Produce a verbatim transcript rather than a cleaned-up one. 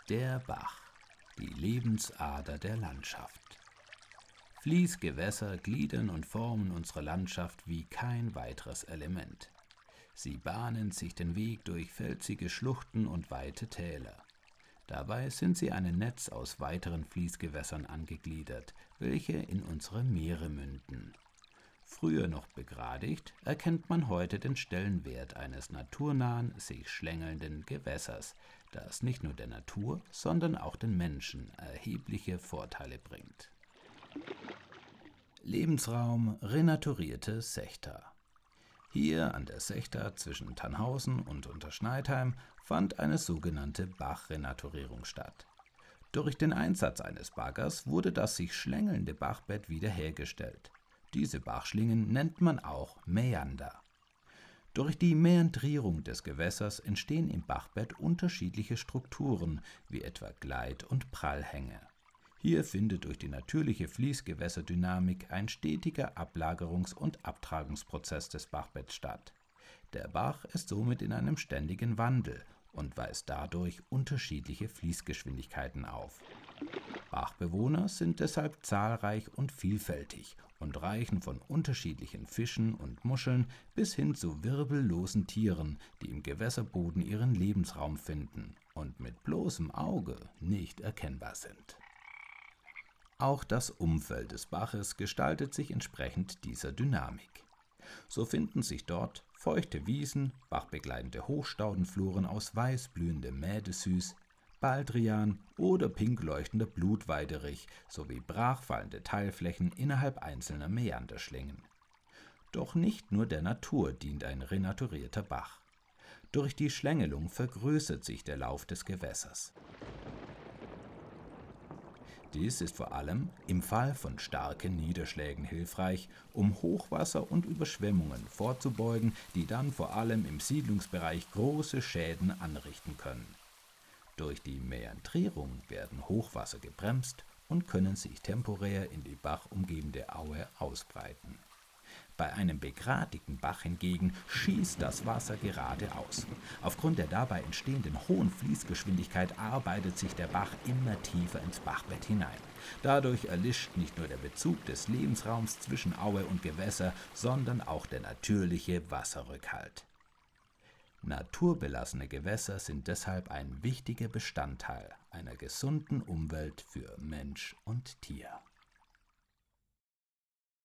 Der Bach, die Lebensader der Landschaft. Fließgewässer gliedern und formen unsere Landschaft wie kein weiteres Element. Sie bahnen sich den Weg durch felsige Schluchten und weite Täler. Dabei sind sie ein Netz aus weiteren Fließgewässern angegliedert, welche in unsere Meere münden. Früher noch begradigt, erkennt man heute den Stellenwert eines naturnahen, sich schlängelnden Gewässers, das nicht nur der Natur, sondern auch den Menschen erhebliche Vorteile bringt. Lebensraum renaturierte Sechta. Hier an der Sechta zwischen Tannhausen und Unterschneidheim fand eine sogenannte Bachrenaturierung statt. Durch den Einsatz eines Baggers wurde das sich schlängelnde Bachbett wiederhergestellt. Diese Bachschlingen nennt man auch Mäander. Durch die Mäandrierung des Gewässers entstehen im Bachbett unterschiedliche Strukturen, wie etwa Gleit- und Prallhänge. Hier findet durch die natürliche Fließgewässerdynamik ein stetiger Ablagerungs- und Abtragungsprozess des Bachbetts statt. Der Bach ist somit in einem ständigen Wandel und weist dadurch unterschiedliche Fließgeschwindigkeiten auf. Bachbewohner sind deshalb zahlreich und vielfältig und reichen von unterschiedlichen Fischen und Muscheln bis hin zu wirbellosen Tieren, die im Gewässerboden ihren Lebensraum finden und mit bloßem Auge nicht erkennbar sind. Auch das Umfeld des Baches gestaltet sich entsprechend dieser Dynamik. So finden sich dort feuchte Wiesen, bachbegleitende Hochstaudenfluren aus weißblühendem Mädesüß, Baldrian oder pink leuchtender Blutweiderich sowie brachfallende Teilflächen innerhalb einzelner Mäanderschlingen. Doch nicht nur der Natur dient ein renaturierter Bach. Durch die Schlängelung vergrößert sich der Lauf des Gewässers. Dies ist vor allem im Fall von starken Niederschlägen hilfreich, um Hochwasser und Überschwemmungen vorzubeugen, die dann vor allem im Siedlungsbereich große Schäden anrichten können. Durch die Mäandrierung werden Hochwasser gebremst und können sich temporär in die bachumgebende Aue ausbreiten. Bei einem begradigten Bach hingegen schießt das Wasser geradeaus. Aufgrund der dabei entstehenden hohen Fließgeschwindigkeit arbeitet sich der Bach immer tiefer ins Bachbett hinein. Dadurch erlischt nicht nur der Bezug des Lebensraums zwischen Aue und Gewässer, sondern auch der natürliche Wasserrückhalt. Naturbelassene Gewässer sind deshalb ein wichtiger Bestandteil einer gesunden Umwelt für Mensch und Tier.